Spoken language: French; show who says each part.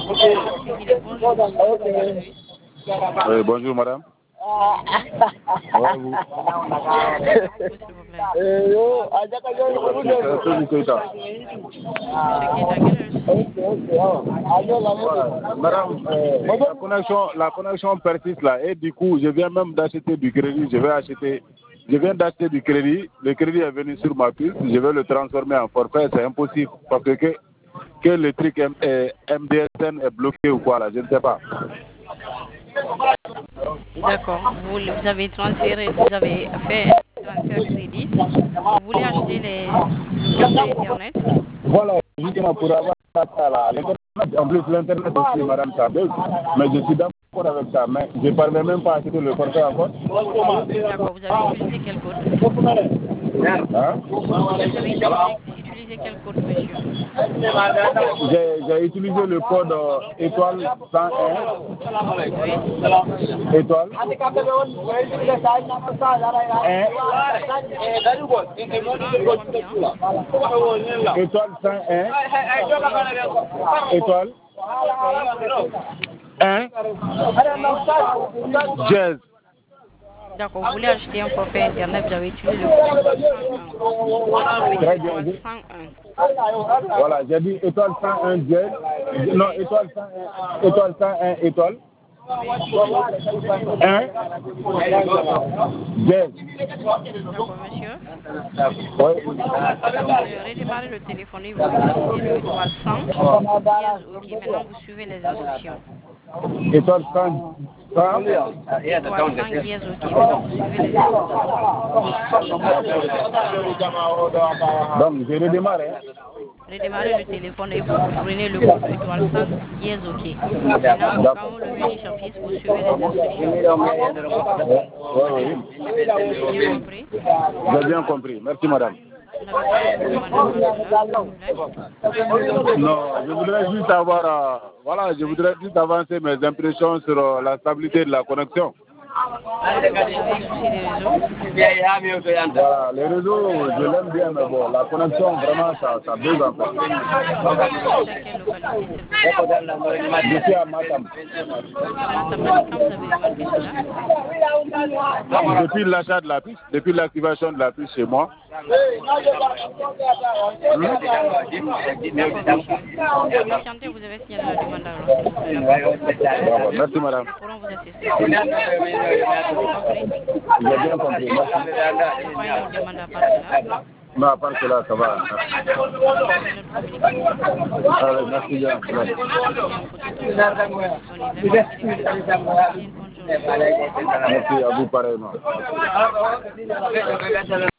Speaker 1: Oui, bonjour madame. Madame, la connexion persiste là et du coup je viens même d'acheter du crédit, je viens d'acheter du crédit, le crédit est venu sur ma puce, je vais le transformer en forfait, c'est impossible parce que le truc MDSN est bloqué ou quoi là, je ne sais pas.
Speaker 2: D'accord. Vous avez transféré, vous avez fait un transfert crédit. Vous voulez acheter le forfait Internet?
Speaker 1: Voilà, justement pour avoir ça là. En plus, l'Internet aussi, madame, ça bug. Mais je suis d'accord avec ça. Mais je ne parviens même pas à acheter le forfait encore.
Speaker 2: D'accord. Vous avez utilisé quel code?
Speaker 1: Hein?
Speaker 2: Vous avez utilisé quel code, monsieur?
Speaker 1: J'ai utilisé le code étoile 101.
Speaker 2: Oui.
Speaker 1: Étoile.
Speaker 2: Combien?
Speaker 1: Étoile 101. Étoile.
Speaker 2: Oui.
Speaker 1: 1. Jazz.
Speaker 2: D'accord. Vous voulez acheter un forfait Internet, vous avez utilisé le code étoile 101. Oui,
Speaker 1: Très bien.
Speaker 2: étoile 101.
Speaker 1: Voilà, j'ai dit étoile 101 jazz. Non, étoile 101. Étoile 101 étoile.
Speaker 2: Oui.
Speaker 1: 1 jazz.
Speaker 2: D'accord, monsieur.
Speaker 1: Oui.
Speaker 2: Redémarrez le téléphone et vous utilisez le étoile 100. Dièse, ok. Maintenant, vous suivez les instructions.
Speaker 1: Étoile 100.
Speaker 2: Étoile 5 dièse, ok. Maintenant, vous suivez les instructions.
Speaker 1: Donc, je redémarre.
Speaker 2: Redémarrez le téléphone et vous prenez le code étoile 5 dièse, ok. Maintenant, quand le menu s'affiche, vous suivez les instructions.
Speaker 1: Oui.
Speaker 2: Vous avez bien compris?
Speaker 1: J'ai bien compris. Merci, madame.
Speaker 2: Vous n'avez pas d'autres demandes à part cela?
Speaker 1: Non, je voudrais juste avoir, voilà, je voudrais juste avancer mes impressions sur la stabilité de la connexion.
Speaker 2: D'accord, vous avez un souci de réseau?
Speaker 1: Voilà, les réseaux, je l'aime bien, mais bon, la connexion, vraiment, ça bug en fait.
Speaker 2: Vous êtes à quelle localité, s'il vous plaît?
Speaker 1: Je suis à Matam.
Speaker 2: À Matam, depuis quand vous avez remarqué cela?
Speaker 1: Depuis l'achat de la puce, depuis l'activation de la puce chez moi.
Speaker 2: D'accord, monsieur. Patientez, vous avez signalé la demande alors, s'il vous plaît, d'accord?
Speaker 1: D'accord, merci madame.
Speaker 2: Nous pourrons vous assister. Vous avez compris?
Speaker 1: J'ai bien compris.
Speaker 2: Il n'y a pas une autre demande à part cela?
Speaker 1: Non, à part cela, ça va.
Speaker 2: D'accord, vous pouvez continuer notre communication.
Speaker 1: Allez, merci bien. Merci à vous pareillement.